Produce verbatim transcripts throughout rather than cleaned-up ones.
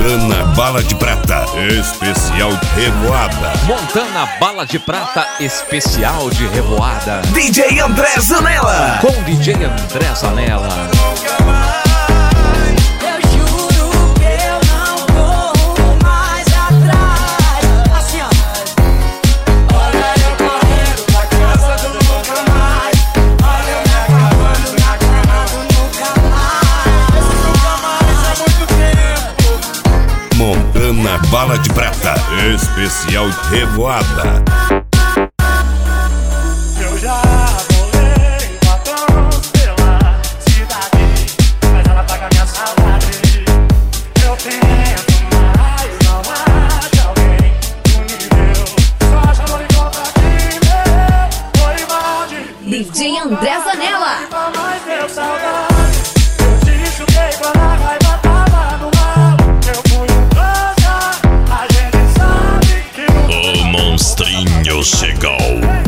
Montana Bala de Prata, especial de revoada. Montana Bala de Prata, especial de revoada. D J André Zanella. Com D J André Zanella. Montana Bala de Prata, especial de revoada. Eu já rolei batom pela cidade, mas ela paga minha saudade. Eu tento, mas não acho alguém no nível. Só chamou de volta aqui, meu, foi mal de D J André Zanella. Mas deu saudade. Eu te chutei quando a raiva tava no ar. Eu fui um trouxa, a gente sabe que o monstrinho chegou.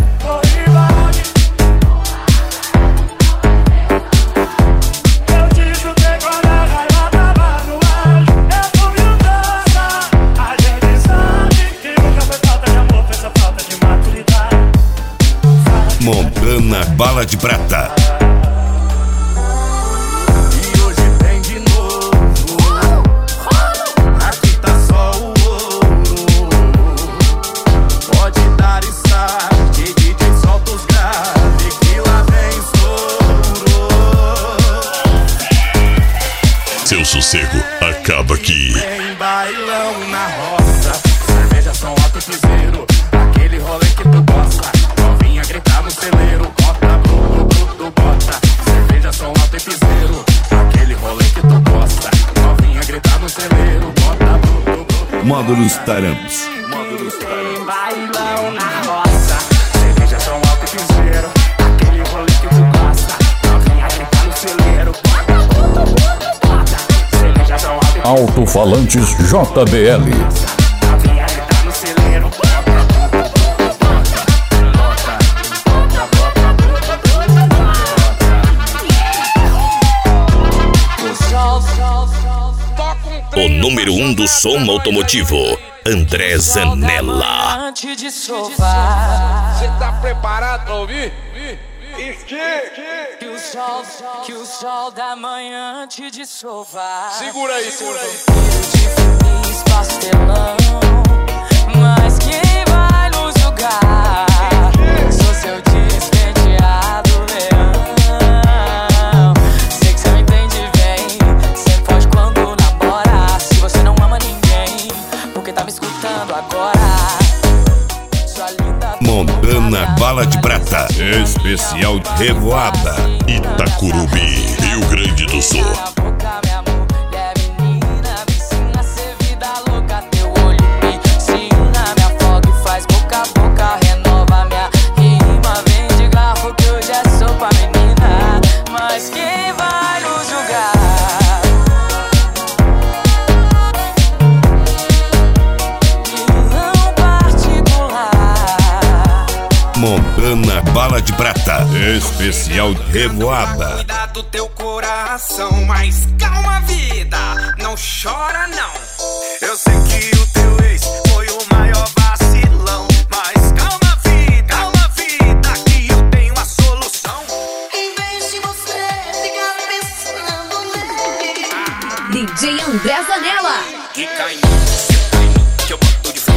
Montana Bala de Prata. E hoje vem de novo. Aqui tá só o ouro. Pode dar start, D J solta os graves, que lá vem estouro. Seu sossego acaba aqui. Tem bailão na roça, cerveja, som alto e piseiro, aquele rolê que tu gosta. Novinha gritar no celeiro, bota, bruto, bruto, bota. Cerveja, som alto e piseiro, aquele rolê que tu gosta. Novinha gritar no celeiro, bota, bruto, bruto. Módulos Taramps. Tem bailão na roça, cerveja, som alto e piseiro, aquele rolê que tu gosta. Novinha gritar no celeiro, bota, bruto, bruto, bota. Cerveja, som alto e piseiro. Alto-falantes J B L. Novinha gritar no celeiro, o número um do som automotivo, André Zanella. Antes de sofá, cê tá preparado pra ouvir? que o sol, que o sol da manhã antes de sofá. Segura aí, segura aí. Eu te fiz pastelão, mas quem vai nos julgar? Sou seu despenteado leão. Sei que cê me entende bem, cê foge quando namora. Se você não ama ninguém, porque tá me escutando agora? Sua linda Montana Bala de Prata, especial de revoada. Itacurubi, Rio Grande do Sul. Montana Bala de Prata, especial de revoada. Cuida do teu coração, mas calma, vida, não chora não. Eu sei que o teu ex foi o maior vacilão, mas calma, vida, calma, vida, que eu tenho a solução. Em vez de você ficar pensando nele. D J André Zanella. Que cai em mim, se eu cai em mim, que eu boto de